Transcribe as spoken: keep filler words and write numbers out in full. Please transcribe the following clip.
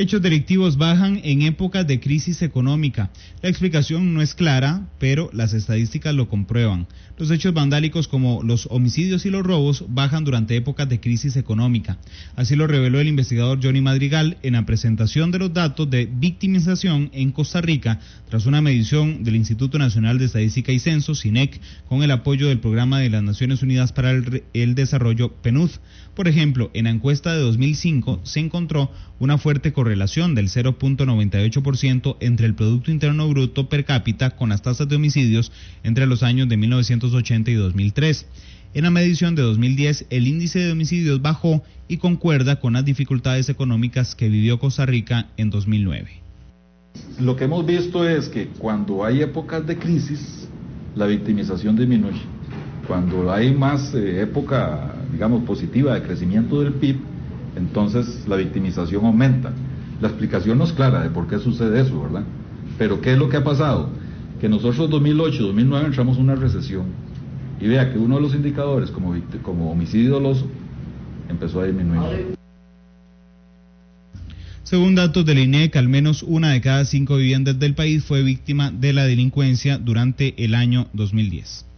Hechos delictivos bajan en épocas de crisis económica. La explicación no es clara, pero las estadísticas lo comprueban. Los hechos vandálicos como los homicidios y los robos bajan durante épocas de crisis económica. Así lo reveló el investigador Johnny Madrigal en la presentación de los datos de victimización en Costa Rica tras una medición del Instituto Nacional de Estadística y Censo, SINEC, con el apoyo del Programa de las Naciones Unidas para el, el Desarrollo, PNUD. Por ejemplo, en la encuesta de dos mil cinco se encontró una fuerte correlación del cero punto noventa y ocho por ciento entre el Producto Interno Bruto per cápita con las tasas de homicidios entre los años de mil novecientos ochenta y dos mil tres. En la medición de dos mil diez, el índice de homicidios bajó y concuerda con las dificultades económicas que vivió Costa Rica en dos mil nueve. Lo que hemos visto es que cuando hay épocas de crisis, la victimización disminuye. Cuando hay más eh, época, digamos, positiva de crecimiento del P I B, entonces la victimización aumenta. La explicación no es clara de por qué sucede eso, ¿verdad? Pero ¿qué es lo que ha pasado? Que nosotros dos mil ocho, dos mil nueve entramos en una recesión y vea que uno de los indicadores como, como homicidio doloso empezó a disminuir. Según datos del INEC, al menos una de cada cinco viviendas del país fue víctima de la delincuencia durante el año dos mil diez.